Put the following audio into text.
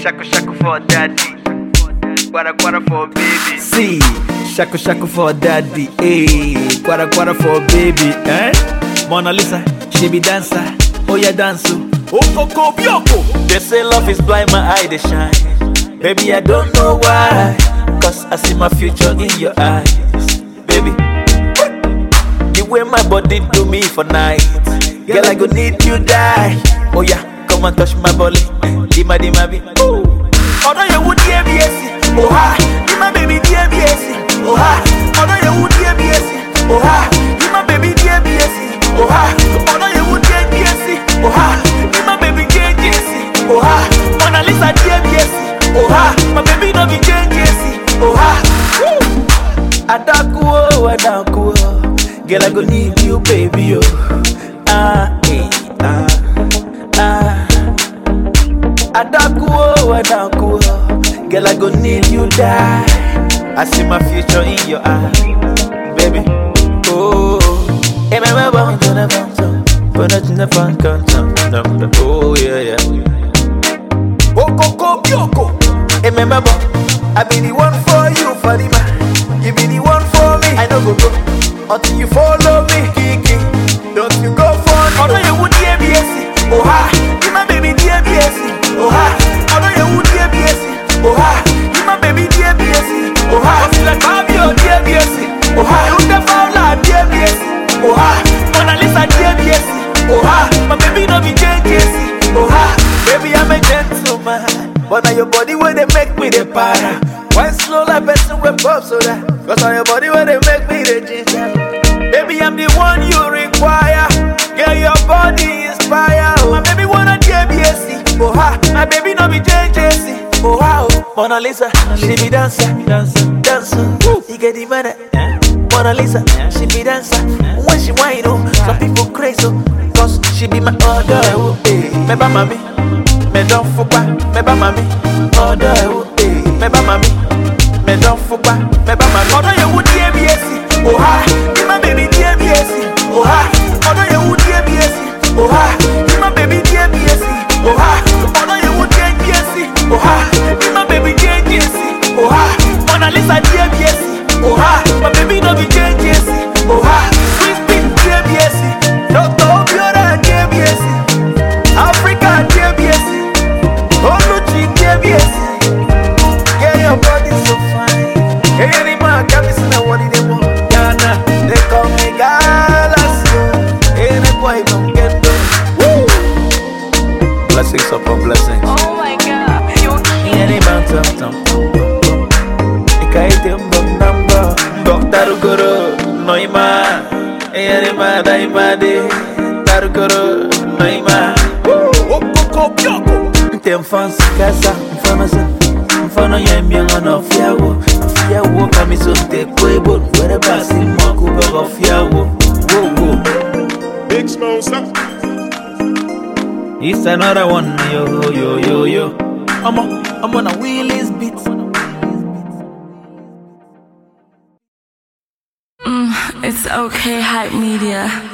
shaku shaku for daddy. Quara for baby. See, shaku shaku for daddy. Hey, quara for baby. Mona Lisa, she be dancer. Oh yeah, dance. Oh, Bioko. They say love is blind, my eye they shine. Baby, I don't know why, cause I see my future in your eyes. Baby, the way my body do me for night, girl, I go need you die. Oh yeah, come and touch my body. Dima be. Oh no, you would hear me. Oh ha, you my baby dear BSC. Oh ha, oh no, you would hear me. Oh ha, you my baby dear BSC. Oh ha, oh no, you would hear BSC. Oh ha, you my baby JJC. Oh ha, Mona Lisa dear BSC. Oh ha, my baby no be JJC. Oh ha, Adaku, girl I go need you baby oh. Adaku, girl I go need you die. I see my future in your eyes, baby. Oh, hey, my baby, oh yeah. Oh, Bioko. Hey, remember, I be the one for you, Fatima. You be the one for me. I don't go until you follow me, Kiki. Don't you go for me? Oh no, you would hear BSC. Oh ha, you my baby dear BSC. Oh ha, oh no, you would hear BSC. Oh ha, you my baby dear BSC. Oh ha, you like Fabio dear BSC. Oh ha, you the Fowler dear BSC. Oh ha, Mona Lisa dear BSC. Oh ha, my baby no be JJC. Oh ha, baby I'm a gentleman, but now your body where they make me the para. Why slow like person with pop so that? Cause on your body where they make me the ginger. Baby I'm the one you require. Girl your body inspire. Oh, my baby wanna JBSC. Oh ha, my baby no be JJC. Oh ha, oh. Mona Lisa, she be dancer. You get the money. Mona Lisa, she be dancer. When she whine, oh, some people crazy, oh, cause she be my order. Oh, hey. Me ba mami, me don't fupa. Me ba mami, order. Oh, hey. Me ba mami, me don't fupa. Me ba mami, order you would hear BSC. Oh ha, you my baby dear BSC. Oh ha, order you would hear BSC. Oh ha, you my baby dear BSC. Oh ha, order you would hear BSC. Oh ha, you my baby dear BSC. Oh ha, Mona Lisa dear BSC. Oh ha, my baby no be JJC. Oh ha, sweet beat JBSC. Dr. Obiora JBSC. Africa JBSC. Oluchi JBSC. Yeah, your body so fine. Hey, any man can listen to what they want. Ghana, they call me Galaxy. Hey, the boy don't get them. Woo! Blessings upon blessings. Oh my God, you're cute. Any man tam. Ikaitem number. Tarukoro, Noima, Ayarima, Daimade, Tarukoro, Noima, Bioko. Tem fãs, casa, informação, Fano Yamian of Yawo, Fiawo, Camiso, te Quebo, where a passing Moku of Yawo. Big Smosa. It's another one, yo. I'm on a Willie's beat. It's okay, Hype Media.